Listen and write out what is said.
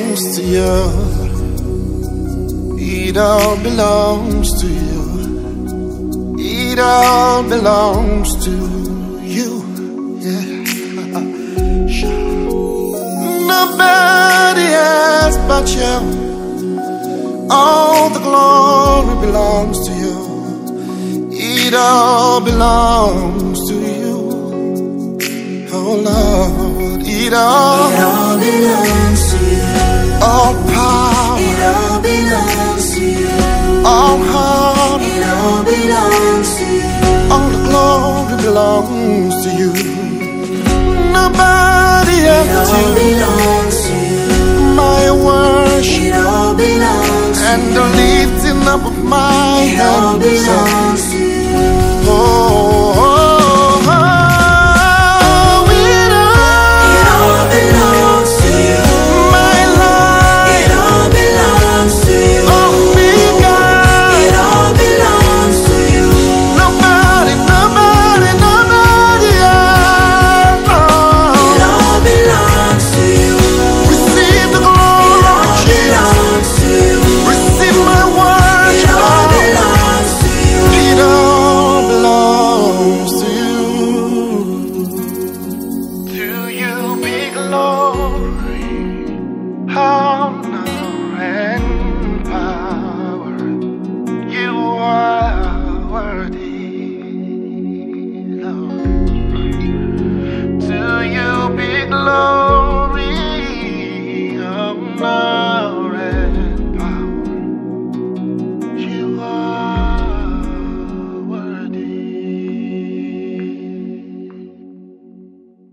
belongs to you. It all belongs to you. It all belongs to you. Yeah. Nobody else but you. All the glory belongs to you. It all belongs to you. Oh Lord, it all belongs to you. All power, it all belongs to you. All honor, it all belongs to you. All the glory belongs to you. Nobody else but you. Belongs to you. My worship, it all belongs to and the lifting up of my hands, it all belongs to you. Oh.